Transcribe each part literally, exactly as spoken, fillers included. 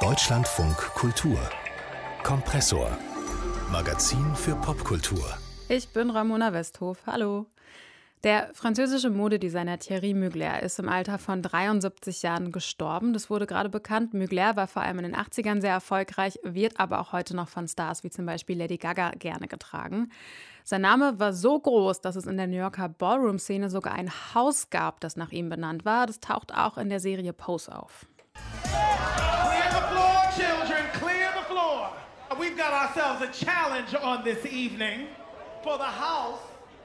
Deutschlandfunk Kultur Kompressor. Magazin für Popkultur. Ich bin Ramona Westhof. Hallo. Der französische Modedesigner Thierry Mugler ist im Alter von dreiundsiebzig Jahren gestorben. Das wurde gerade bekannt. Mugler war vor allem in den achtzigern sehr erfolgreich, wird aber auch heute noch von Stars wie zum Beispiel Lady Gaga gerne getragen. Sein Name war so groß, dass es in der New Yorker Ballroom-Szene sogar ein Haus gab, das nach ihm benannt war. Das taucht auch in der Serie Pose auf. Clear the floor, children, clear the floor. We've got ourselves a challenge on this evening for the house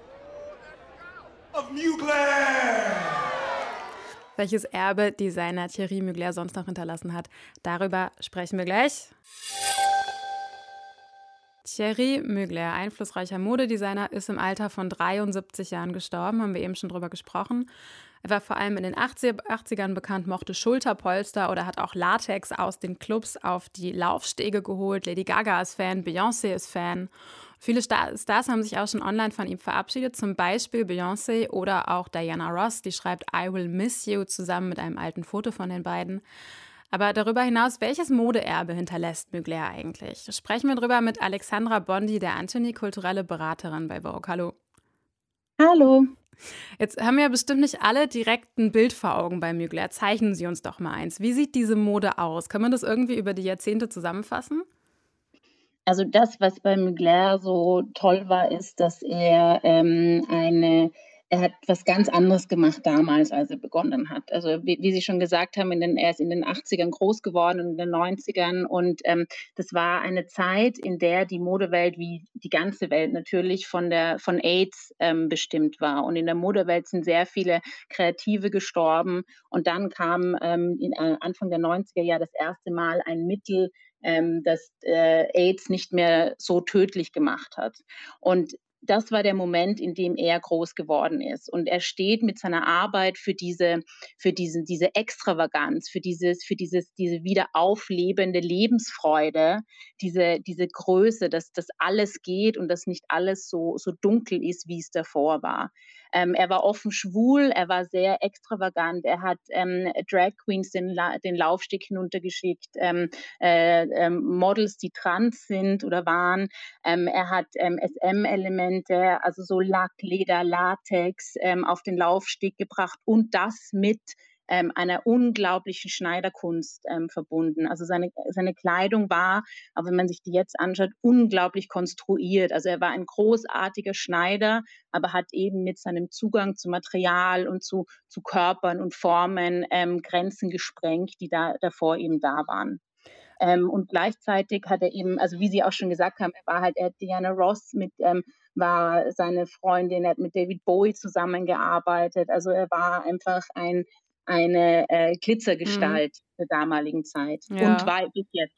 of Mugler. Welches Erbe Designer Thierry Mugler sonst noch hinterlassen hat, darüber sprechen wir gleich. Thierry Mugler, einflussreicher Modedesigner, ist im Alter von dreiundsiebzig Jahren gestorben, haben wir eben schon drüber gesprochen. Er war vor allem in den achtzigern bekannt, mochte Schulterpolster oder hat auch Latex aus den Clubs auf die Laufstege geholt. Lady Gaga ist Fan, Beyoncé ist Fan. Viele Stars haben sich auch schon online von ihm verabschiedet, zum Beispiel Beyoncé oder auch Diana Ross, die schreibt I Will Miss You zusammen mit einem alten Foto von den beiden. Aber darüber hinaus, welches Modeerbe hinterlässt Mugler eigentlich? Sprechen wir drüber mit Alexandra Bondi, der Anthony, kulturelle Beraterin bei Vogue. Hallo. Hallo. Jetzt haben wir bestimmt nicht alle direkt ein Bild vor Augen bei Mugler. Zeichnen Sie uns doch mal eins. Wie sieht diese Mode aus? Kann man das irgendwie über die Jahrzehnte zusammenfassen? Also das, was bei Mugler so toll war, ist, dass er ähm, eine Er hat was ganz anderes gemacht damals, als er begonnen hat. Also wie, wie Sie schon gesagt haben, in den, er ist in den achtzigern groß geworden und in den neunzigern. Und ähm, das war eine Zeit, in der die Modewelt, wie die ganze Welt natürlich, von, der, von AIDS ähm, bestimmt war. Und in der Modewelt sind sehr viele Kreative gestorben. Und dann kam ähm, in, äh, Anfang der neunziger Jahre das erste Mal ein Mittel, ähm, das äh, AIDS nicht mehr so tödlich gemacht hat. Und das war der Moment, in dem er groß geworden ist. Und er steht mit seiner Arbeit für diese, für diesen, diese Extravaganz, für dieses, für dieses, diese wieder auflebende Lebensfreude, diese, diese Größe, dass das alles geht und dass nicht alles so, so dunkel ist, wie es davor war. Ähm, er war offen schwul, er war sehr extravagant, er hat ähm, Drag Queens den, La- den Laufsteg hinuntergeschickt, ähm, äh, ähm, Models, die trans sind oder waren. Ähm, er hat ähm, S M-Elemente, also so Lack, Leder, Latex ähm, auf den Laufsteg gebracht und das mit ähm, einer unglaublichen Schneiderkunst ähm, verbunden. Also seine, seine Kleidung war, aber wenn man sich die jetzt anschaut, unglaublich konstruiert. Also er war ein großartiger Schneider, aber hat eben mit seinem Zugang zu Material und zu, zu Körpern und Formen ähm, Grenzen gesprengt, die da davor eben da waren. Ähm, und gleichzeitig hat er eben, also wie Sie auch schon gesagt haben, er war halt, er hat Diana Ross mit, ähm, war seine Freundin, er hat mit David Bowie zusammengearbeitet. Also er war einfach ein, eine äh, Glitzergestalt Mhm. der damaligen Zeit und Ja. war bis jetzt.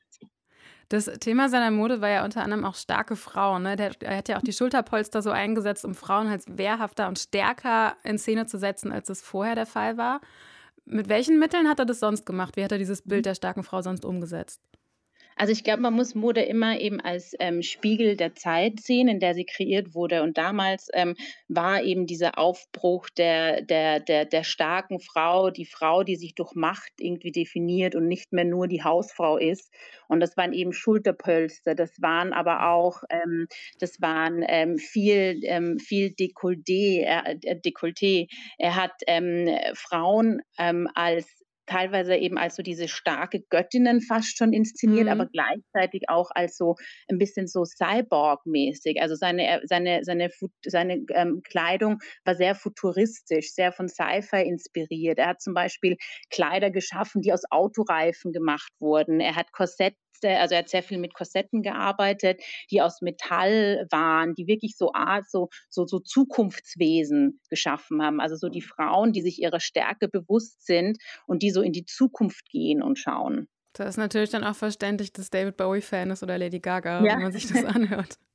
Das Thema seiner Mode war ja unter anderem auch starke Frauen. Ne? Der, er hat ja auch die Schulterpolster so eingesetzt, um Frauen halt wehrhafter und stärker in Szene zu setzen, als es vorher der Fall war. Mit welchen Mitteln hat er das sonst gemacht? Wie hat er dieses Bild der starken Frau sonst umgesetzt? Also ich glaube, man muss Mode immer eben als ähm, Spiegel der Zeit sehen, in der sie kreiert wurde. Und damals ähm, war eben dieser Aufbruch der, der, der, der starken Frau, die Frau, die sich durch Macht irgendwie definiert und nicht mehr nur die Hausfrau ist. Und das waren eben Schulterpölster, das waren aber auch, ähm, das waren ähm, viel, ähm, viel Dekolleté. Er, äh, Dekolleté. Er hat ähm, Frauen ähm, als teilweise eben als so diese starke Göttinnen fast schon inszeniert, aber Mhm. gleichzeitig auch als so ein bisschen so Cyborg-mäßig. Also seine, seine, seine, seine ähm, Kleidung war sehr futuristisch, sehr von Sci-Fi inspiriert. Er hat zum Beispiel Kleider geschaffen, die aus Autoreifen gemacht wurden. Er hat Korsette, also er hat sehr viel mit Korsetten gearbeitet, die aus Metall waren, die wirklich so Art, so, so, so Zukunftswesen geschaffen haben. Also so die Frauen, die sich ihrer Stärke bewusst sind und die so in die Zukunft gehen und schauen. Das ist natürlich dann auch verständlich, dass David Bowie Fan ist oder Lady Gaga, Ja. wenn man sich das anhört.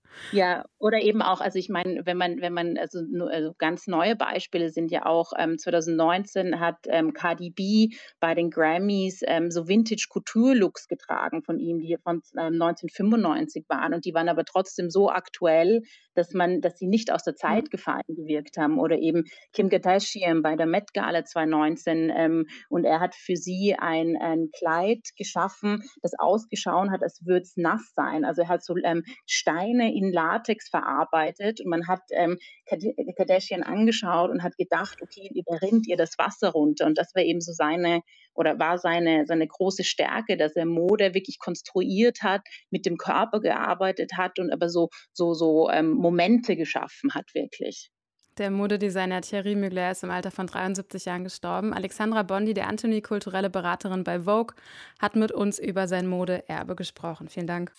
Ja, oder eben auch, also ich meine, wenn man wenn man also nu also ganz neue Beispiele sind ja auch, ähm, zwanzig neunzehn hat, ähm, Cardi B bei den Grammys, ähm, so Vintage-Couture-Looks getragen von ihm, die von, ähm, neunzehnhundertfünfundneunzig waren, und die waren aber trotzdem so aktuell, dass man dass sie nicht aus der Mhm. Zeit gefallen gewirkt haben. Oder eben Kim Kardashian bei der Met Gala zwanzig neunzehn, ähm, und er hat für sie ein ein Kleid geschaffen, das ausgeschaut hat, als würde es nass sein. Also, er hat so, ähm, Steine in Latex verarbeitet, und man hat, ähm, Kard Kardashian angeschaut und hat gedacht: „Okay, da rinnt ihr das Wasser runter." Und das war eben so seine oder war seine seine große Stärke, dass er Mode wirklich konstruiert hat, mit dem Körper gearbeitet hat und aber so so so, ähm, Momente geschaffen hat wirklich. Der Modedesigner Thierry Mugler ist im Alter von dreiundsiebzig Jahren gestorben. Alexandra Bondi, der Anthony, kulturelle Beraterin bei Vogue, hat mit uns über sein Modeerbe gesprochen. Vielen Dank.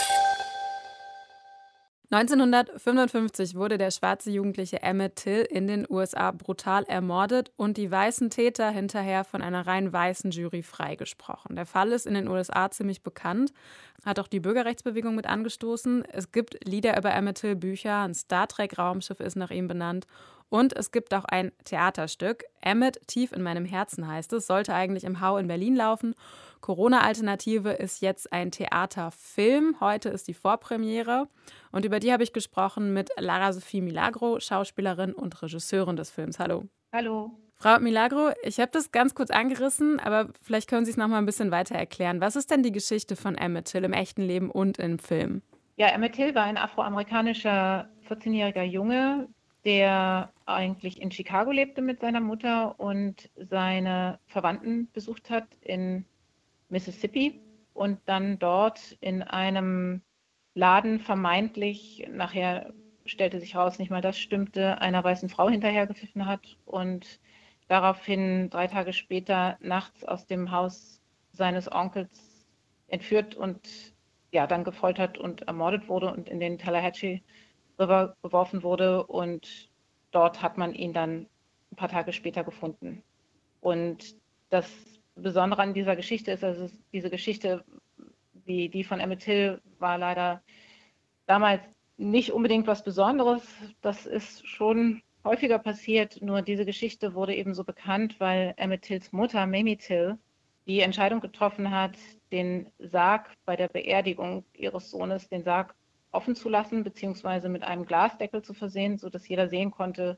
neunzehnhundertfünfundfünfzig wurde der schwarze Jugendliche Emmett Till in den U S A brutal ermordet und die weißen Täter hinterher von einer rein weißen Jury freigesprochen. Der Fall ist in den U S A ziemlich bekannt, hat auch die Bürgerrechtsbewegung mit angestoßen. Es gibt Lieder über Emmett Till, Bücher, ein Star Trek-Raumschiff ist nach ihm benannt und es gibt auch ein Theaterstück. Emmett, tief in meinem Herzen heißt es, sollte eigentlich im Hau in Berlin laufen. Corona-Alternative ist jetzt ein Theaterfilm. Heute ist die Vorpremiere. Und über die habe ich gesprochen mit Lara Sophie Milagro, Schauspielerin und Regisseurin des Films. Hallo. Hallo. Frau Milagro, ich habe das ganz kurz angerissen, aber vielleicht können Sie es noch mal ein bisschen weiter erklären. Was ist denn die Geschichte von Emmett Till im echten Leben und im Film? Ja, Emmett Till war ein afroamerikanischer vierzehnjähriger Junge, der eigentlich in Chicago lebte mit seiner Mutter und seine Verwandten besucht hat in Mississippi und dann dort in einem Laden vermeintlich, nachher stellte sich raus, nicht mal das stimmte, einer weißen Frau hinterhergepfiffen hat und daraufhin drei Tage später nachts aus dem Haus seines Onkels entführt und ja, dann gefoltert und ermordet wurde und in den Tallahatchie River geworfen wurde und dort hat man ihn dann ein paar Tage später gefunden. Und das Besondere an dieser Geschichte ist, also diese Geschichte, wie die von Emmett Till, war leider damals nicht unbedingt was Besonderes. Das ist schon häufiger passiert, nur diese Geschichte wurde eben so bekannt, weil Emmett Tills Mutter, Mamie Till, die Entscheidung getroffen hat, den Sarg bei der Beerdigung ihres Sohnes, den Sarg offen zu lassen, beziehungsweise mit einem Glasdeckel zu versehen, sodass jeder sehen konnte,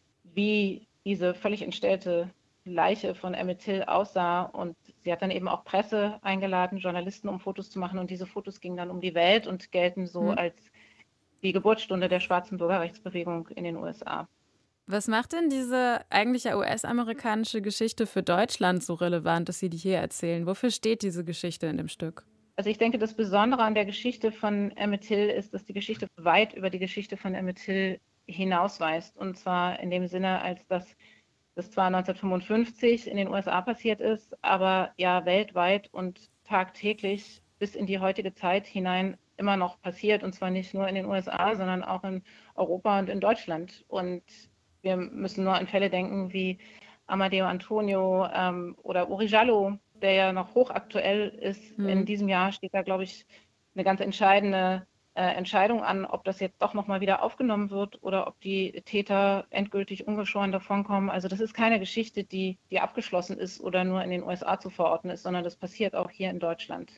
wie diese völlig entstellte Leiche von Emmett Till aussah. Und sie hat dann eben auch Presse eingeladen, Journalisten, um Fotos zu machen. Und diese Fotos gingen dann um die Welt und gelten so Mhm. als die Geburtsstunde der schwarzen Bürgerrechtsbewegung in den U S A. Was macht denn diese eigentlich ja U S-amerikanische Geschichte für Deutschland so relevant, dass Sie die hier erzählen? Wofür steht diese Geschichte in dem Stück? Also ich denke, das Besondere an der Geschichte von Emmett Till ist, dass die Geschichte weit über die Geschichte von Emmett Till hinausweist. Und zwar in dem Sinne, als dass das zwar neunzehnhundertfünfundfünfzig in den U S A passiert ist, aber ja weltweit und tagtäglich bis in die heutige Zeit hinein immer noch passiert. Und zwar nicht nur in den U S A, sondern auch in Europa und in Deutschland. Und wir müssen nur an Fälle denken wie Amadeo Antonio ähm, oder Uri Jallo, der ja noch hochaktuell ist. Mhm. In diesem Jahr steht da, glaube ich, eine ganz entscheidende äh, Entscheidung an, ob das jetzt doch nochmal wieder aufgenommen wird oder ob die Täter endgültig ungeschoren davonkommen. Also das ist keine Geschichte, die, die abgeschlossen ist oder nur in den U S A zu verorten ist, sondern das passiert auch hier in Deutschland.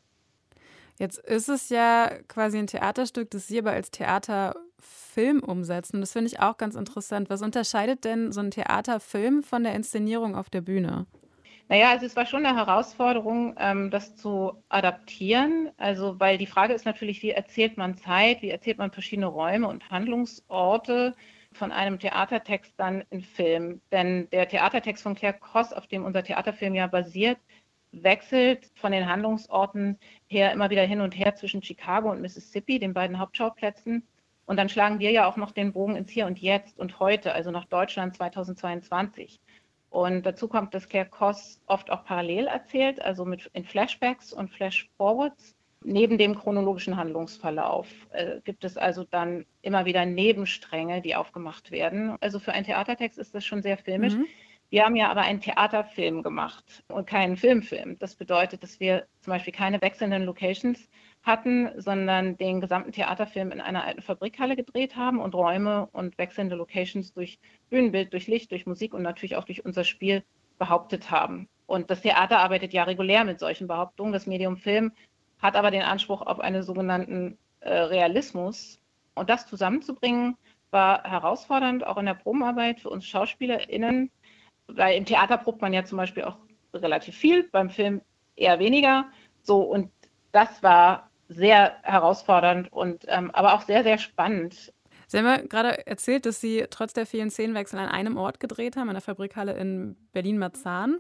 Jetzt ist es ja quasi ein Theaterstück, das Sie aber als Theaterfilm umsetzen. Das finde ich auch ganz interessant. Was unterscheidet denn so ein Theaterfilm von der Inszenierung auf der Bühne? Naja, also es war schon eine Herausforderung, ähm, das zu adaptieren. Also, weil die Frage ist natürlich, wie erzählt man Zeit, wie erzählt man verschiedene Räume und Handlungsorte von einem Theatertext dann in Film. Denn der Theatertext von Claire Koss, auf dem unser Theaterfilm ja basiert, wechselt von den Handlungsorten her immer wieder hin und her zwischen Chicago und Mississippi, den beiden Hauptschauplätzen. Und dann schlagen wir ja auch noch den Bogen ins Hier und Jetzt und Heute, also nach Deutschland zweitausendzweiundzwanzig. Und dazu kommt, dass Claire Koss oft auch parallel erzählt, also mit in Flashbacks und Flashforwards. Neben dem chronologischen Handlungsverlauf äh, gibt es also dann immer wieder Nebenstränge, die aufgemacht werden. Also für einen Theatertext ist das schon sehr filmisch. Mhm. Wir haben ja aber einen Theaterfilm gemacht und keinen Filmfilm. Das bedeutet, dass wir zum Beispiel keine wechselnden Locations hatten, sondern den gesamten Theaterfilm in einer alten Fabrikhalle gedreht haben und Räume und wechselnde Locations durch Bühnenbild, durch Licht, durch Musik und natürlich auch durch unser Spiel behauptet haben. Und das Theater arbeitet ja regulär mit solchen Behauptungen. Das Medium Film hat aber den Anspruch auf einen sogenannten äh, Realismus. Und das zusammenzubringen, war herausfordernd, auch in der Probenarbeit für uns SchauspielerInnen, weil im Theater probt man ja zum Beispiel auch relativ viel, beim Film eher weniger. So, und das war sehr herausfordernd und ähm, aber auch sehr, sehr spannend. Sie haben ja gerade erzählt, dass Sie trotz der vielen Szenenwechsel an einem Ort gedreht haben, in der Fabrikhalle in Berlin-Marzahn.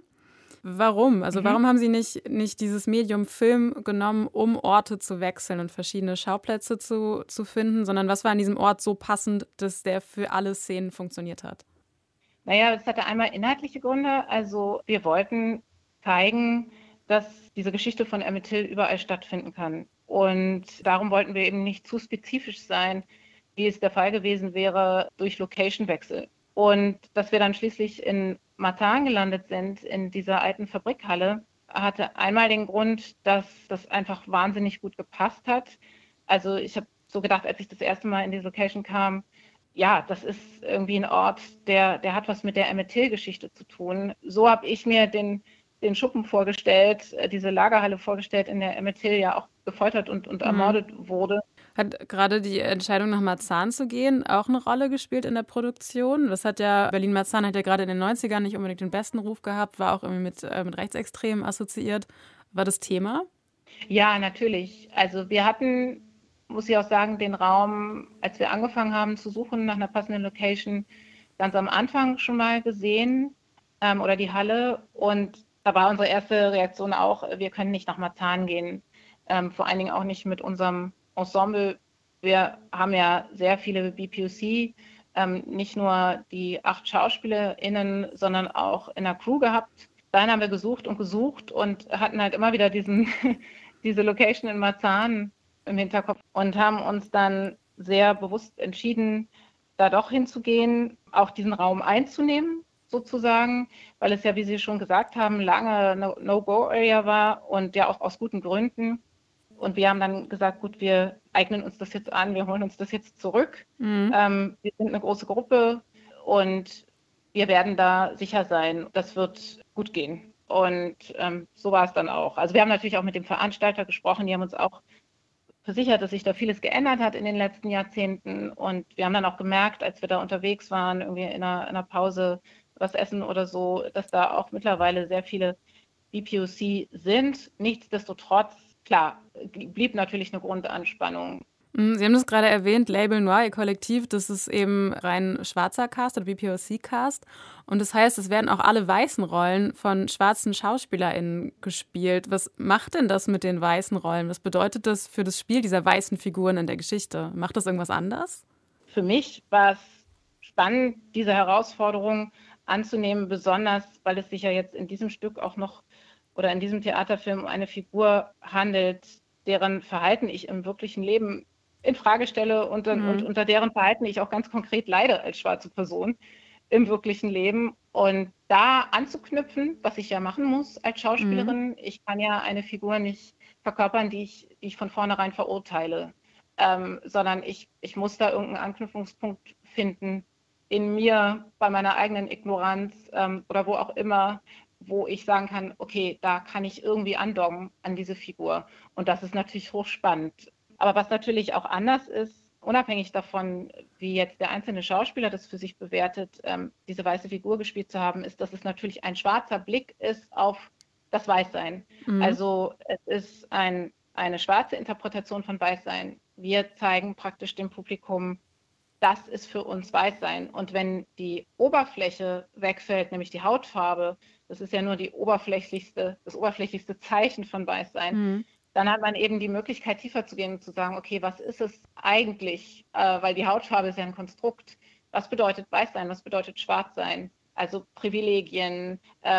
Warum? Also mhm. warum haben Sie nicht, nicht dieses Medium Film genommen, um Orte zu wechseln und verschiedene Schauplätze zu, zu finden, sondern was war an diesem Ort so passend, dass der für alle Szenen funktioniert hat? Naja, es hatte einmal inhaltliche Gründe. Also wir wollten zeigen, dass diese Geschichte von Emmett Till überall stattfinden kann. Und darum wollten wir eben nicht zu spezifisch sein, wie es der Fall gewesen wäre durch Location-Wechsel. Und dass wir dann schließlich in Marzahn gelandet sind, in dieser alten Fabrikhalle, hatte einmal den Grund, dass das einfach wahnsinnig gut gepasst hat. Also ich habe so gedacht, als ich das erste Mal in die Location kam, ja, das ist irgendwie ein Ort, der, der hat was mit der Emmett Till-Geschichte zu tun. So habe ich mir den, den Schuppen vorgestellt, diese Lagerhalle vorgestellt, in der Emmett Till ja auch gefoltert und, und ermordet mhm. wurde. Hat gerade die Entscheidung, nach Marzahn zu gehen, auch eine Rolle gespielt in der Produktion? Das hat ja, Berlin-Marzahn hat ja gerade in den neunzigern nicht unbedingt den besten Ruf gehabt, war auch irgendwie mit, äh, mit Rechtsextremen assoziiert. War das Thema? Ja, natürlich. Also wir hatten, muss ich auch sagen, den Raum, als wir angefangen haben zu suchen nach einer passenden Location, ganz am Anfang schon mal gesehen ähm, oder die Halle. Und da war unsere erste Reaktion auch, wir können nicht nach Marzahn gehen. Ähm, vor allen Dingen auch nicht mit unserem Ensemble. Wir haben ja sehr viele B P O C, ähm, nicht nur die acht SchauspielerInnen, sondern auch in der Crew gehabt. Dann haben wir gesucht und gesucht und hatten halt immer wieder diesen, diese Location in Marzahn im Hinterkopf und haben uns dann sehr bewusst entschieden, da doch hinzugehen, auch diesen Raum einzunehmen, sozusagen, weil es ja, wie Sie schon gesagt haben, lange eine No-Go-Area war und ja auch aus guten Gründen. Und wir haben dann gesagt, gut, wir eignen uns das jetzt an, wir holen uns das jetzt zurück. Mhm. Ähm, wir sind eine große Gruppe und wir werden da sicher sein, das wird gut gehen. Und ähm, so war es dann auch. Also wir haben natürlich auch mit dem Veranstalter gesprochen, die haben uns auch versichert, dass sich da vieles geändert hat in den letzten Jahrzehnten. Und wir haben dann auch gemerkt, als wir da unterwegs waren, irgendwie in einer, in einer Pause was essen oder so, dass da auch mittlerweile sehr viele B P O C sind. Nichtsdestotrotz, klar, blieb natürlich eine Grundanspannung. Sie haben das gerade erwähnt, Label Noir, Ihr Kollektiv, das ist eben rein schwarzer Cast oder B P O C-Cast. Und das heißt, es werden auch alle weißen Rollen von schwarzen SchauspielerInnen gespielt. Was macht denn das mit den weißen Rollen? Was bedeutet das für das Spiel dieser weißen Figuren in der Geschichte? Macht das irgendwas anders? Für mich war es spannend, diese Herausforderung anzunehmen, besonders, weil es sich ja jetzt in diesem Stück auch noch oder in diesem Theaterfilm um eine Figur handelt, deren Verhalten ich im wirklichen Leben in Frage stelle und, mhm. und unter deren Verhalten ich auch ganz konkret leide als schwarze Person im wirklichen Leben. Und da anzuknüpfen, was ich ja machen muss als Schauspielerin, mhm. ich kann ja eine Figur nicht verkörpern, die ich, die ich von vornherein verurteile, ähm, sondern ich, ich muss da irgendeinen Anknüpfungspunkt finden in mir, bei meiner eigenen Ignoranz ähm, oder wo auch immer, wo ich sagen kann, okay, da kann ich irgendwie andocken an diese Figur. Und das ist natürlich hochspannend. Aber was natürlich auch anders ist, unabhängig davon, wie jetzt der einzelne Schauspieler das für sich bewertet, ähm, diese weiße Figur gespielt zu haben, ist, dass es natürlich ein schwarzer Blick ist auf das Weißsein. Mhm. Also es ist ein, eine schwarze Interpretation von Weißsein. Wir zeigen praktisch dem Publikum, das ist für uns Weißsein. Und wenn die Oberfläche wegfällt, nämlich die Hautfarbe, das ist ja nur die oberflächlichste, das oberflächlichste Zeichen von Weißsein, mhm. dann hat man eben die Möglichkeit, tiefer zu gehen und zu sagen, okay, was ist es eigentlich? Äh, weil die Hautfarbe ist ja ein Konstrukt. Was bedeutet Weißsein? Was bedeutet Schwarzsein? Also Privilegien,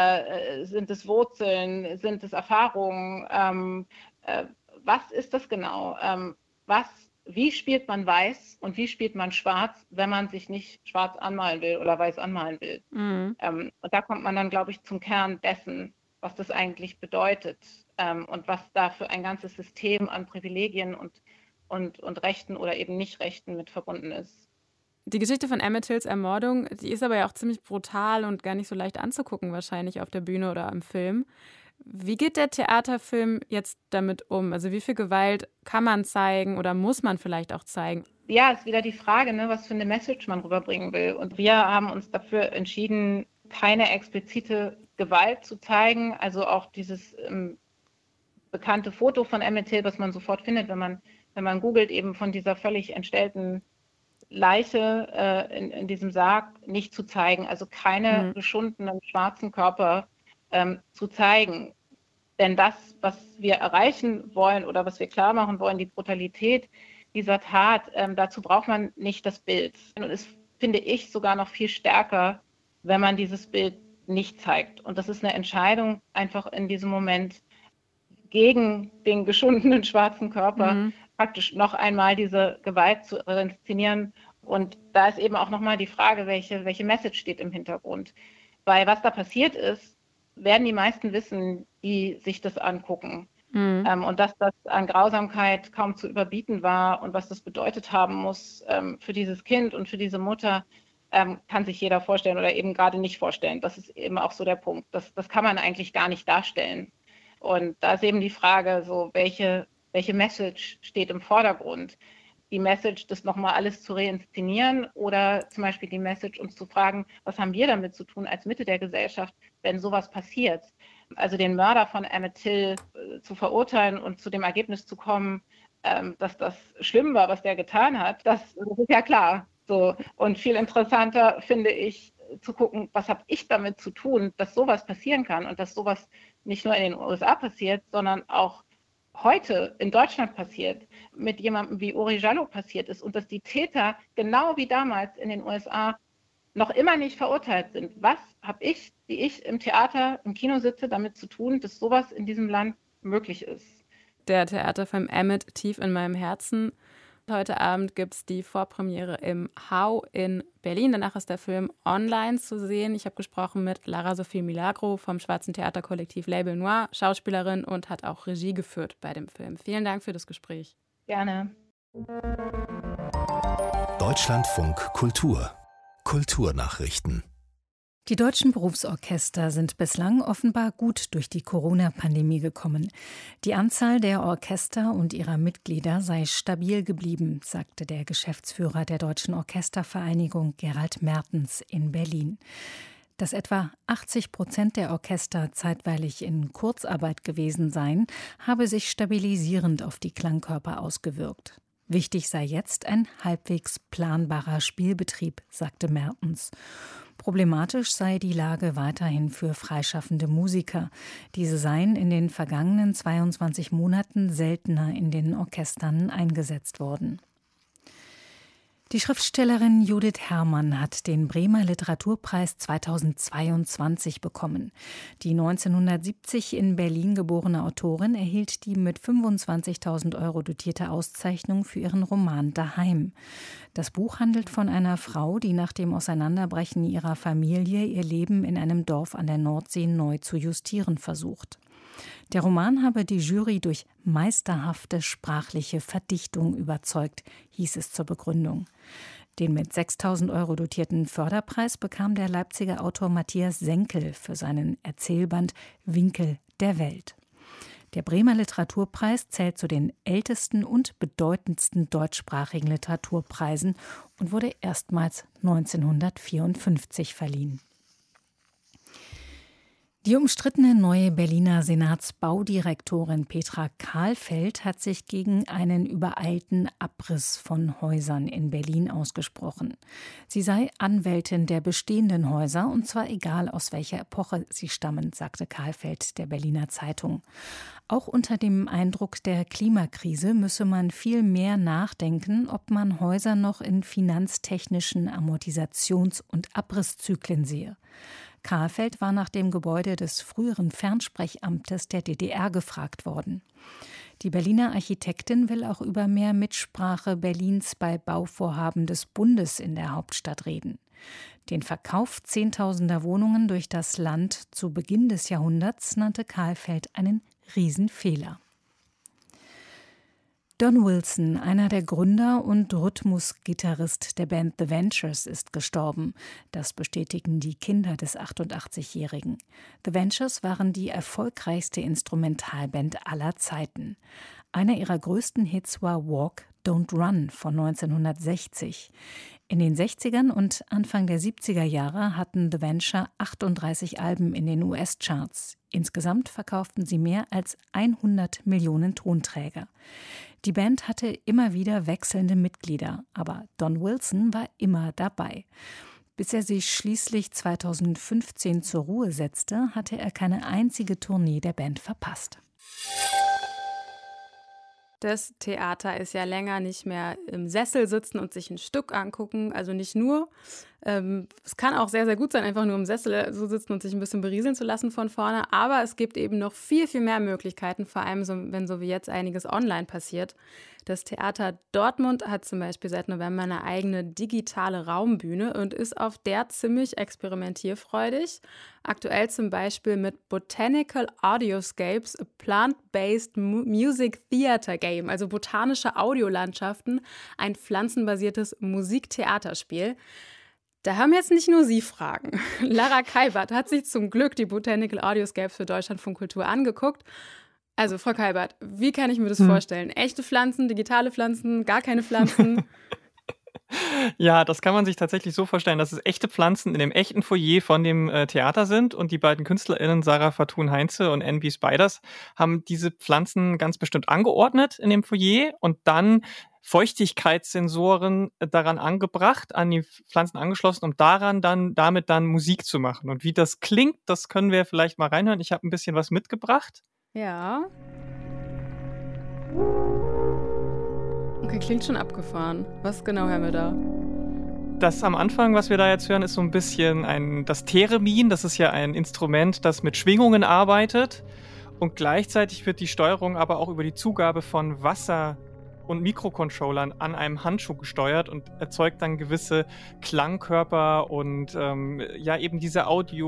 äh, sind es Wurzeln, sind es Erfahrungen? Ähm, äh, was ist das genau? Ähm, was wie spielt man weiß und wie spielt man schwarz, wenn man sich nicht schwarz anmalen will oder weiß anmalen will. Mhm. Ähm, und da kommt man dann, glaube ich, zum Kern dessen, was das eigentlich bedeutet ähm, und was da für ein ganzes System an Privilegien und, und, und Rechten oder eben Nicht-Rechten mit verbunden ist. Die Geschichte von Emmett Tills Ermordung, die ist aber ja auch ziemlich brutal und gar nicht so leicht anzugucken wahrscheinlich auf der Bühne oder im Film. Wie geht der Theaterfilm jetzt damit um? Also wie viel Gewalt kann man zeigen oder muss man vielleicht auch zeigen? Ja, ist wieder die Frage, ne, was für eine Message man rüberbringen will. Und wir haben uns dafür entschieden, keine explizite Gewalt zu zeigen. Also auch dieses ähm, bekannte Foto von Emmett Till, was man sofort findet, wenn man, wenn man googelt, eben von dieser völlig entstellten Leiche äh, in, in diesem Sarg nicht zu zeigen. Also keine mhm. geschundenen schwarzen Körper ähm, zu zeigen. Denn das, was wir erreichen wollen oder was wir klar machen wollen, die Brutalität dieser Tat, ähm, dazu braucht man nicht das Bild. Und es finde ich sogar noch viel stärker, wenn man dieses Bild nicht zeigt. Und das ist eine Entscheidung einfach in diesem Moment gegen den geschundenen schwarzen Körper, mhm. praktisch noch einmal diese Gewalt zu inszenieren. Und da ist eben auch nochmal die Frage, welche, welche Message steht im Hintergrund. Weil was da passiert ist, werden die meisten wissen, die sich das angucken. Mhm. Ähm, und dass das an Grausamkeit kaum zu überbieten war und was das bedeutet haben muss ähm, für dieses Kind und für diese Mutter, ähm, kann sich jeder vorstellen oder eben gerade nicht vorstellen. Das ist eben auch so der Punkt. Das, das kann man eigentlich gar nicht darstellen. Und da ist eben die Frage, so welche, welche Message steht im Vordergrund? Die Message, das nochmal alles zu reinszenieren oder zum Beispiel die Message, uns zu fragen, was haben wir damit zu tun als Mitte der Gesellschaft, wenn sowas passiert? Also den Mörder von Emmett Till äh, zu verurteilen und zu dem Ergebnis zu kommen, ähm, dass das schlimm war, was der getan hat, das, das ist ja klar. So. Und viel interessanter finde ich, zu gucken, was habe ich damit zu tun, dass sowas passieren kann und dass sowas nicht nur in den U S A passiert, sondern auch heute in Deutschland passiert, mit jemandem wie Uri Jallo passiert ist und dass die Täter genau wie damals in den U S A noch immer nicht verurteilt sind. Was habe ich, die ich im Theater, im Kino sitze, damit zu tun, dass sowas in diesem Land möglich ist? Der Theaterfilm Emmett tief in meinem Herzen. Heute Abend gibt es die Vorpremiere im How in Berlin. Danach ist der Film online zu sehen. Ich habe gesprochen mit Lara Sophie Milagro vom Schwarzen Theaterkollektiv Label Noir, Schauspielerin und hat auch Regie geführt bei dem Film. Vielen Dank für das Gespräch. Gerne. Deutschlandfunk Kultur. Kulturnachrichten. Die deutschen Berufsorchester sind bislang offenbar gut durch die Corona-Pandemie gekommen. Die Anzahl der Orchester und ihrer Mitglieder sei stabil geblieben, sagte der Geschäftsführer der Deutschen Orchestervereinigung Gerald Mertens in Berlin. Dass etwa achtzig Prozent der Orchester zeitweilig in Kurzarbeit gewesen seien, habe sich stabilisierend auf die Klangkörper ausgewirkt. Wichtig sei jetzt ein halbwegs planbarer Spielbetrieb, sagte Mertens. Problematisch sei die Lage weiterhin für freischaffende Musiker. Diese seien in den vergangenen zweiundzwanzig Monaten seltener in den Orchestern eingesetzt worden. Die Schriftstellerin Judith Herrmann hat den Bremer Literaturpreis zweitausendzweiundzwanzig bekommen. Die neunzehnhundertsiebzig in Berlin geborene Autorin erhielt die mit fünfundzwanzigtausend Euro dotierte Auszeichnung für ihren Roman Daheim. Das Buch handelt von einer Frau, die nach dem Auseinanderbrechen ihrer Familie ihr Leben in einem Dorf an der Nordsee neu zu justieren versucht. Der Roman habe die Jury durch meisterhafte sprachliche Verdichtung überzeugt, hieß es zur Begründung. Den mit sechstausend Euro dotierten Förderpreis bekam der Leipziger Autor Matthias Senkel für seinen Erzählband Winkel der Welt. Der Bremer Literaturpreis zählt zu den ältesten und bedeutendsten deutschsprachigen Literaturpreisen und wurde erstmals neunzehnhundertvierundfünfzig verliehen. Die umstrittene neue Berliner Senatsbaudirektorin Petra Kahlfeld hat sich gegen einen übereilten Abriss von Häusern in Berlin ausgesprochen. Sie sei Anwältin der bestehenden Häuser, und zwar egal, aus welcher Epoche sie stammen, sagte Kahlfeld der Berliner Zeitung. Auch unter dem Eindruck der Klimakrise müsse man viel mehr nachdenken, ob man Häuser noch in finanztechnischen Amortisations- und Abrisszyklen sehe. Kahlfeld war nach dem Gebäude des früheren Fernsprechamtes der D D R gefragt worden. Die Berliner Architektin will auch über mehr Mitsprache Berlins bei Bauvorhaben des Bundes in der Hauptstadt reden. Den Verkauf zehntausender Wohnungen durch das Land zu Beginn des Jahrhunderts nannte Karlfeld einen Riesenfehler. Don Wilson, einer der Gründer und Rhythmusgitarrist der Band The Ventures, ist gestorben. Das bestätigen die Kinder des achtundachtzigjährigen. The Ventures waren die erfolgreichste Instrumentalband aller Zeiten. Einer ihrer größten Hits war Walk, Don't Run von neunzehnhundertsechzig. In den sechzigern und Anfang der siebziger Jahre hatten The Venture achtunddreißig Alben in den U S-Charts. Insgesamt verkauften sie mehr als hundert Millionen Tonträger. Die Band hatte immer wieder wechselnde Mitglieder, aber Don Wilson war immer dabei. Bis er sich schließlich zweitausendfünfzehn zur Ruhe setzte, hatte er keine einzige Tournee der Band verpasst. Das Theater ist ja länger nicht mehr im Sessel sitzen und sich ein Stück angucken. Also nicht nur. Ähm, es kann auch sehr, sehr gut sein, einfach nur im Sessel so sitzen und sich ein bisschen berieseln zu lassen von vorne. Aber es gibt eben noch viel, viel mehr Möglichkeiten, vor allem so, wenn so wie jetzt einiges online passiert. Das Theater Dortmund hat zum Beispiel seit November eine eigene digitale Raumbühne und ist auf der ziemlich experimentierfreudig. Aktuell zum Beispiel mit Botanical Audioscapes, a Plant-Based Music Theater Game, also botanische Audiolandschaften, ein pflanzenbasiertes Musiktheaterspiel. Da haben jetzt nicht nur Sie Fragen. Lara Kalbert hat sich zum Glück die Botanical Audioscapes für Deutschlandfunk Kultur angeguckt. Also, Frau Kalbert, wie kann ich mir das hm. vorstellen? Echte Pflanzen, digitale Pflanzen, gar keine Pflanzen? Ja, das kann man sich tatsächlich so vorstellen, dass es echte Pflanzen in dem echten Foyer von dem äh, Theater sind und die beiden KünstlerInnen Sarah Fatun-Heinze und N B Spiders haben diese Pflanzen ganz bestimmt angeordnet in dem Foyer und dann Feuchtigkeitssensoren daran angebracht, an die Pflanzen angeschlossen, um daran dann damit dann Musik zu machen. Und wie das klingt, das können wir vielleicht mal reinhören. Ich habe ein bisschen was mitgebracht. Ja. Okay, klingt schon abgefahren. Was genau hören wir da? Das am Anfang, was wir da jetzt hören, ist so ein bisschen ein, das Theremin. Das ist ja ein Instrument, das mit Schwingungen arbeitet. Und gleichzeitig wird die Steuerung aber auch über die Zugabe von Wasser und Mikrocontrollern an einem Handschuh gesteuert und erzeugt dann gewisse Klangkörper und ähm, ja eben diese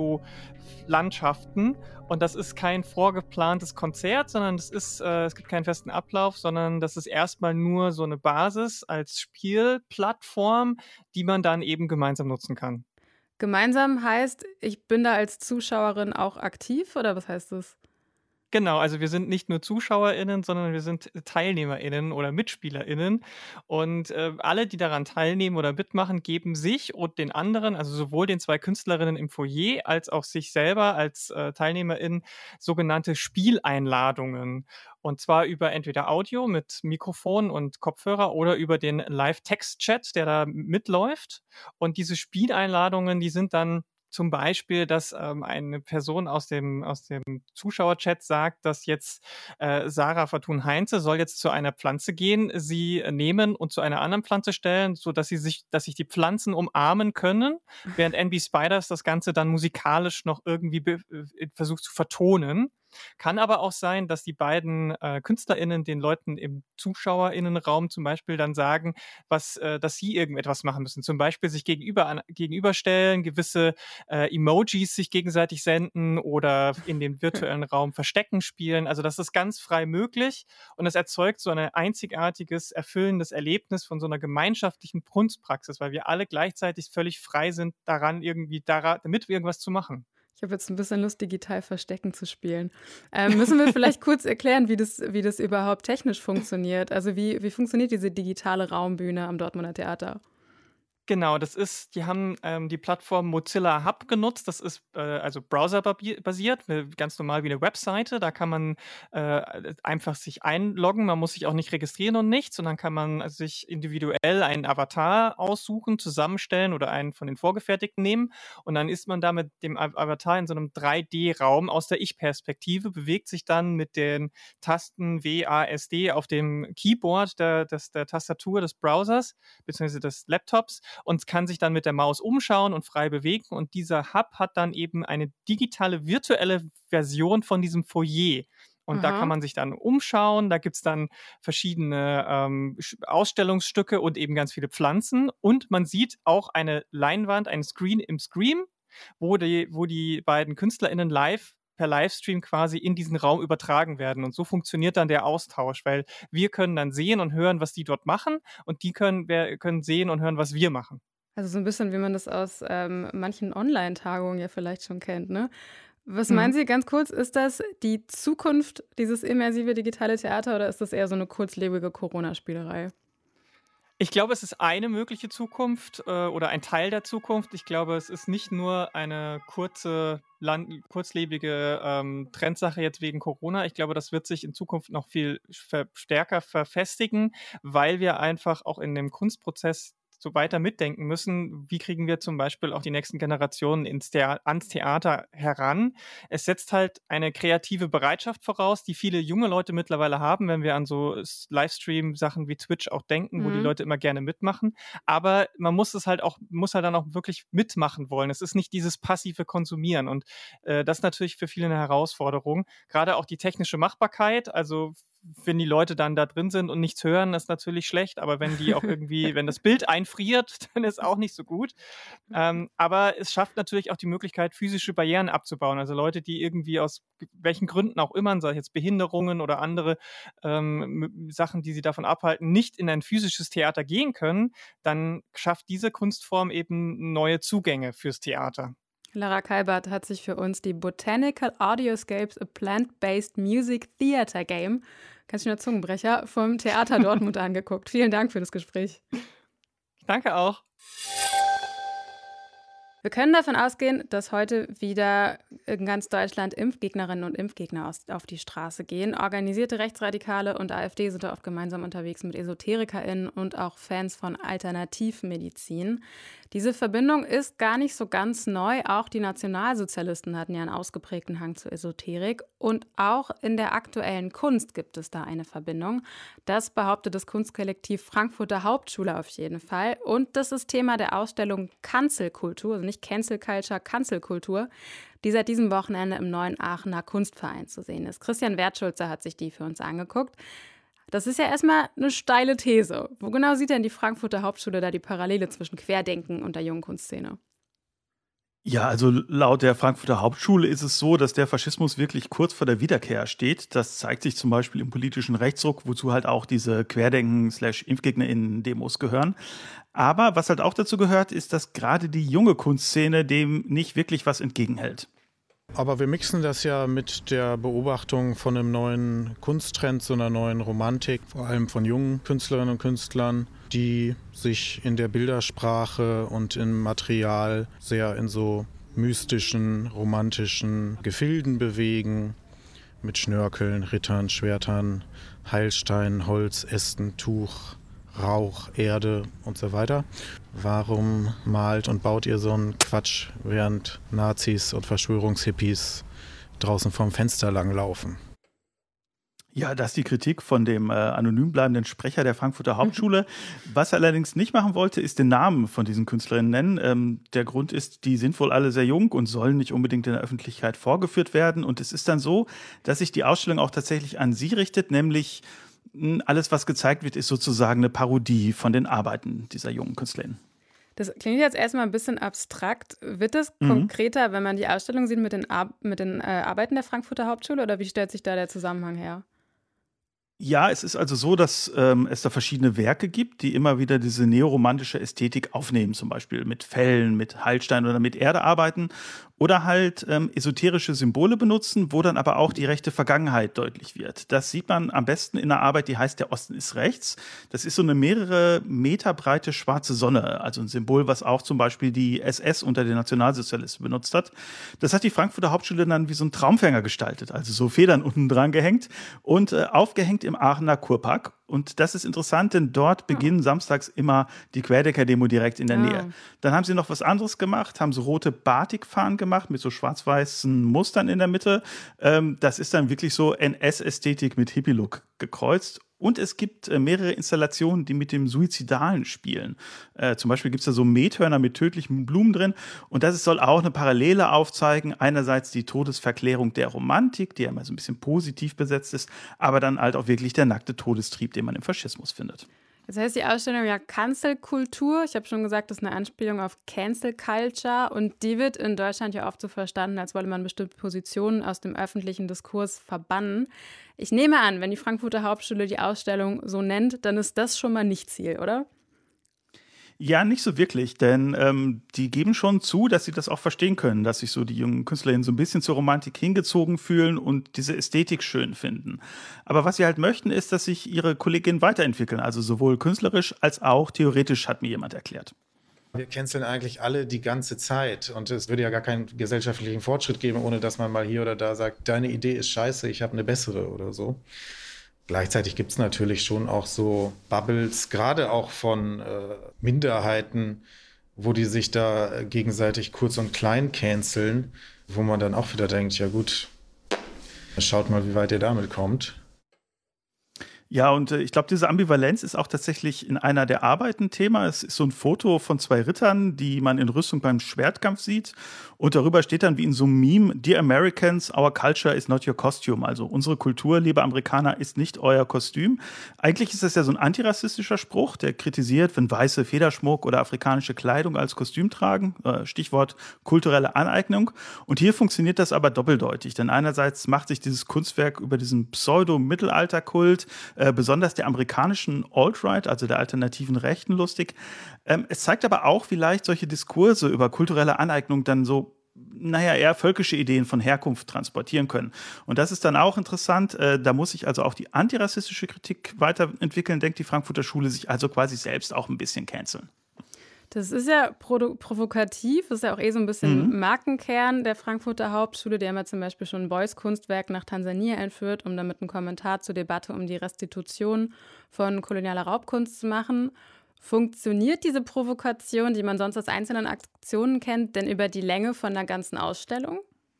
Audiolandschaften. Und das ist kein vorgeplantes Konzert, sondern das ist, äh, es gibt keinen festen Ablauf, sondern das ist erstmal nur so eine Basis als Spielplattform, die man dann eben gemeinsam nutzen kann. Gemeinsam heißt, ich bin da als Zuschauerin auch aktiv, oder was heißt das? Genau, also wir sind nicht nur ZuschauerInnen, sondern wir sind TeilnehmerInnen oder MitspielerInnen. Und äh, alle, die daran teilnehmen oder mitmachen, geben sich und den anderen, also sowohl den zwei Künstlerinnen im Foyer als auch sich selber als äh, TeilnehmerInnen, sogenannte Spieleinladungen. Und zwar über entweder Audio mit Mikrofon und Kopfhörer oder über den Live-Text-Chat, der da mitläuft. Und diese Spieleinladungen, die sind dann zum Beispiel, dass ähm, eine Person aus dem, aus dem Zuschauerchat sagt, dass jetzt äh, Sarah Fatun-Heinze soll jetzt zu einer Pflanze gehen, sie nehmen und zu einer anderen Pflanze stellen, sodass sie sich, dass sich die Pflanzen umarmen können, während N B Spiders das Ganze dann musikalisch noch irgendwie be- versucht zu vertonen. Kann aber auch sein, dass die beiden äh, KünstlerInnen den Leuten im ZuschauerInnenraum zum Beispiel dann sagen, was, äh, dass sie irgendetwas machen müssen. Zum Beispiel sich gegenüber an, gegenüberstellen, gewisse äh, Emojis sich gegenseitig senden oder in den virtuellen Raum Verstecken spielen. Also das ist ganz frei möglich und es erzeugt so ein einzigartiges, erfüllendes Erlebnis von so einer gemeinschaftlichen Kunstpraxis, weil wir alle gleichzeitig völlig frei sind, daran irgendwie, daran, damit irgendwas zu machen. Ich habe jetzt ein bisschen Lust, digital Verstecken zu spielen. Ähm, müssen wir vielleicht kurz erklären, wie das, wie das überhaupt technisch funktioniert? Also wie, wie funktioniert diese digitale Raumbühne am Dortmunder Theater? Genau, das ist, die haben ähm, die Plattform Mozilla Hub genutzt. Das ist äh, also browserbasiert, ganz normal wie eine Webseite. Da kann man äh, einfach sich einloggen. Man muss sich auch nicht registrieren und nichts, sondern kann man sich individuell einen Avatar aussuchen, zusammenstellen oder einen von den vorgefertigten nehmen. Und dann ist man da mit dem Avatar in so einem drei D-Raum aus der Ich-Perspektive, bewegt sich dann mit den Tasten W A S D auf dem Keyboard der, des, der Tastatur des Browsers bzw. des Laptops und kann sich dann mit der Maus umschauen und frei bewegen. Und dieser Hub hat dann eben eine digitale, virtuelle Version von diesem Foyer. Und Aha. da kann man sich dann umschauen. Da gibt es dann verschiedene ähm, Ausstellungsstücke und eben ganz viele Pflanzen. Und man sieht auch eine Leinwand, einen Screen im Scream, wo die, wo die beiden KünstlerInnen live per Livestream quasi in diesen Raum übertragen werden. Und so funktioniert dann der Austausch, weil wir können dann sehen und hören, was die dort machen und die können, wir können sehen und hören, was wir machen. Also so ein bisschen, wie man das aus ähm, manchen Online-Tagungen ja vielleicht schon kennt, ne? Was Mhm. meinen Sie, ganz kurz, ist das die Zukunft, dieses immersive digitale Theater, oder ist das eher so eine kurzlebige Corona-Spielerei? Ich glaube, es ist eine mögliche Zukunft äh, oder ein Teil der Zukunft. Ich glaube, es ist nicht nur eine kurze, lang, kurzlebige ähm, Trendsache jetzt wegen Corona. Ich glaube, das wird sich in Zukunft noch viel ver- stärker verfestigen, weil wir einfach auch in dem Kunstprozess so weiter mitdenken müssen. Wie kriegen wir zum Beispiel auch die nächsten Generationen ins Thea- ans Theater heran? Es setzt halt eine kreative Bereitschaft voraus, die viele junge Leute mittlerweile haben, wenn wir an so S- Livestream-Sachen wie Twitch auch denken, wo die Mhm. Leute immer gerne mitmachen. Aber man muss es halt auch, muss halt dann auch wirklich mitmachen wollen. Es ist nicht dieses passive Konsumieren. Und äh, das ist natürlich für viele eine Herausforderung. Gerade auch die technische Machbarkeit, also wenn die Leute dann da drin sind und nichts hören, ist natürlich schlecht, aber wenn die auch irgendwie, wenn das Bild einfriert, dann ist auch nicht so gut. Ähm, aber es schafft natürlich auch die Möglichkeit, physische Barrieren abzubauen. Also Leute, die irgendwie aus welchen Gründen auch immer, sei es jetzt Behinderungen oder andere ähm, m- Sachen, die sie davon abhalten, nicht in ein physisches Theater gehen können, dann schafft diese Kunstform eben neue Zugänge fürs Theater. Lara Kalbert hat sich für uns die Botanical Audioscapes, a Plant-Based Music Theater Game, ganz schöner Zungenbrecher, vom Theater Dortmund angeguckt. Vielen Dank für das Gespräch. Danke auch. Wir können davon ausgehen, dass heute wieder in ganz Deutschland Impfgegnerinnen und Impfgegner aus, auf die Straße gehen. Organisierte Rechtsradikale und AfD sind da oft gemeinsam unterwegs mit EsoterikerInnen und auch Fans von Alternativmedizin. Diese Verbindung ist gar nicht so ganz neu. Auch die Nationalsozialisten hatten ja einen ausgeprägten Hang zur Esoterik. Und auch in der aktuellen Kunst gibt es da eine Verbindung. Das behauptet das Kunstkollektiv Frankfurter Hauptschule auf jeden Fall. Und das ist Thema der Ausstellung Kanzelkultur, also nicht Cancel Culture, Kanzelkultur, die seit diesem Wochenende im neuen Aachener Kunstverein zu sehen ist. Christian Wertschulze hat sich die für uns angeguckt. Das ist ja erstmal eine steile These. Wo genau sieht denn die Frankfurter Hauptschule da die Parallele zwischen Querdenken und der jungen Kunstszene? Ja, also laut der Frankfurter Hauptschule ist es so, dass der Faschismus wirklich kurz vor der Wiederkehr steht. Das zeigt sich zum Beispiel im politischen Rechtsruck, wozu halt auch diese Querdenken-slash-ImpfgegnerInnen-Demos gehören. Aber was halt auch dazu gehört, ist, dass gerade die junge Kunstszene dem nicht wirklich was entgegenhält. Aber wir mixen das ja mit der Beobachtung von einem neuen Kunsttrend, so einer neuen Romantik, vor allem von jungen Künstlerinnen und Künstlern, die sich in der Bildersprache und im Material sehr in so mystischen, romantischen Gefilden bewegen, mit Schnörkeln, Rittern, Schwertern, Heilsteinen, Holz, Ästen, Tuch, Rauch, Erde und so weiter. Warum malt und baut ihr so einen Quatsch, während Nazis und Verschwörungshippies draußen vorm Fenster langlaufen? Ja, das ist die Kritik von dem äh, anonym bleibenden Sprecher der Frankfurter Hauptschule. Was er allerdings nicht machen wollte, ist den Namen von diesen Künstlerinnen nennen. Ähm, der Grund ist, die sind wohl alle sehr jung und sollen nicht unbedingt in der Öffentlichkeit vorgeführt werden. Und es ist dann so, dass sich die Ausstellung auch tatsächlich an sie richtet, nämlich alles, was gezeigt wird, ist sozusagen eine Parodie von den Arbeiten dieser jungen Künstlerinnen. Das klingt jetzt erstmal ein bisschen abstrakt. Wird es Mhm. konkreter, wenn man die Ausstellung sieht mit den, Ar- mit den äh, Arbeiten der Frankfurter Hauptschule, oder wie stellt sich da der Zusammenhang her? Ja, es ist also so, dass ähm, es da verschiedene Werke gibt, die immer wieder diese neoromantische Ästhetik aufnehmen, zum Beispiel mit Fellen, mit Heilstein oder mit Erde arbeiten oder halt ähm, esoterische Symbole benutzen, wo dann aber auch die rechte Vergangenheit deutlich wird. Das sieht man am besten in einer Arbeit, die heißt Der Osten ist rechts. Das ist so eine mehrere Meter breite schwarze Sonne, also ein Symbol, was auch zum Beispiel die S S unter den Nationalsozialisten benutzt hat. Das hat die Frankfurter Hauptschule dann wie so ein Traumfänger gestaltet, also so Federn unten dran gehängt und äh, aufgehängt im Aachener Kurpark. Und das ist interessant, denn dort beginnen samstags immer die Querdenker-Demo direkt in der Ah. Nähe. Dann haben sie noch was anderes gemacht, haben so rote Batikfahnen gemacht mit so schwarz-weißen Mustern in der Mitte. Ähm, das ist dann wirklich so N S-Ästhetik mit Hippie-Look gekreuzt. Und es gibt äh, mehrere Installationen, die mit dem Suizidalen spielen. Äh, zum Beispiel gibt es da so Methörner mit tödlichen Blumen drin. Und das soll auch eine Parallele aufzeigen. Einerseits die Todesverklärung der Romantik, die ja immer so ein bisschen positiv besetzt ist, aber dann halt auch wirklich der nackte Todestrieb, den man im Faschismus findet. Das heißt die Ausstellung ja Cancelkultur. Ich habe schon gesagt, das ist eine Anspielung auf Cancel Culture und die wird in Deutschland ja oft so verstanden, als wolle man bestimmte Positionen aus dem öffentlichen Diskurs verbannen. Ich nehme an, wenn die Frankfurter Hauptschule die Ausstellung so nennt, dann ist das schon mal nicht Ziel, oder? Ja, nicht so wirklich, denn ähm, die geben schon zu, dass sie das auch verstehen können, dass sich so die jungen Künstlerinnen so ein bisschen zur Romantik hingezogen fühlen und diese Ästhetik schön finden. Aber was sie halt möchten, ist, dass sich ihre Kolleginnen weiterentwickeln, also sowohl künstlerisch als auch theoretisch, hat mir jemand erklärt. Wir canceln eigentlich alle die ganze Zeit und es würde ja gar keinen gesellschaftlichen Fortschritt geben, ohne dass man mal hier oder da sagt, deine Idee ist scheiße, ich habe eine bessere oder so. Gleichzeitig gibt es natürlich schon auch so Bubbles, gerade auch von äh, Minderheiten, wo die sich da gegenseitig kurz und klein canceln, wo man dann auch wieder denkt, ja gut, schaut mal, wie weit ihr damit kommt. Ja, und äh, ich glaube, diese Ambivalenz ist auch tatsächlich in einer der Arbeiten Thema. Es ist so ein Foto von zwei Rittern, die man in Rüstung beim Schwertkampf sieht. Und darüber steht dann wie in so einem Meme, Dear Americans, our culture is not your costume. Also unsere Kultur, liebe Amerikaner, ist nicht euer Kostüm. Eigentlich ist das ja so ein antirassistischer Spruch, der kritisiert, wenn Weiße Federschmuck oder afrikanische Kleidung als Kostüm tragen. Äh, Stichwort kulturelle Aneignung. Und hier funktioniert das aber doppeldeutig. Denn einerseits macht sich dieses Kunstwerk über diesen Pseudo-Mittelalterkult äh, besonders der amerikanischen Alt-Right, also der alternativen Rechten, lustig. Ähm, es zeigt aber auch, wie leicht solche Diskurse über kulturelle Aneignung dann so, naja, eher völkische Ideen von Herkunft transportieren können. Und das ist dann auch interessant. Äh, da muss sich also auch die antirassistische Kritik weiterentwickeln, denkt die Frankfurter Schule, sich also quasi selbst auch ein bisschen canceln. Das ist ja produ- provokativ, das ist ja auch eh so ein bisschen Mhm. Markenkern der Frankfurter Hauptschule. Die haben ja zum Beispiel schon ein Beuys-Kunstwerk nach Tansania entführt, um damit einen Kommentar zur Debatte um die Restitution von kolonialer Raubkunst zu machen. Funktioniert diese Provokation, die man sonst aus einzelnen Aktionen kennt, denn über die Länge von der ganzen Ausstellung?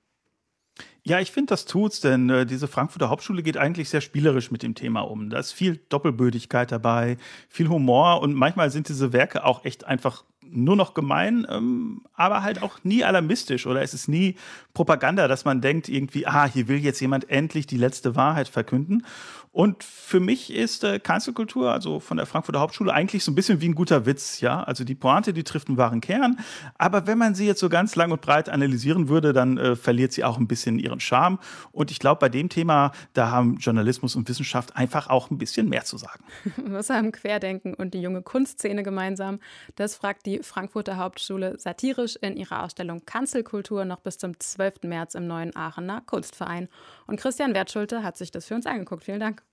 Ja, ich finde, das tut's, denn äh, diese Frankfurter Hauptschule geht eigentlich sehr spielerisch mit dem Thema um. Da ist viel Doppelbödigkeit dabei, viel Humor und manchmal sind diese Werke auch echt einfach nur noch gemein, ähm, aber halt auch nie alarmistisch oder es ist nie Propaganda, dass man denkt irgendwie, ah, hier will jetzt jemand endlich die letzte Wahrheit verkünden. Und für mich ist äh, Cancelkultur, also von der Frankfurter Hauptschule, eigentlich so ein bisschen wie ein guter Witz, ja. Also die Pointe, die trifft einen wahren Kern. Aber wenn man sie jetzt so ganz lang und breit analysieren würde, dann äh, verliert sie auch ein bisschen ihren Charme. Und ich glaube, bei dem Thema, da haben Journalismus und Wissenschaft einfach auch ein bisschen mehr zu sagen. Was haben Querdenken und die junge Kunstszene gemeinsam? Das fragt die Frankfurter Hauptschule satirisch in ihrer Ausstellung Cancelkultur noch bis zum zwölften März im neuen Aachener Kunstverein. Und Christian Wertschulte hat sich das für uns angeguckt. Vielen Dank.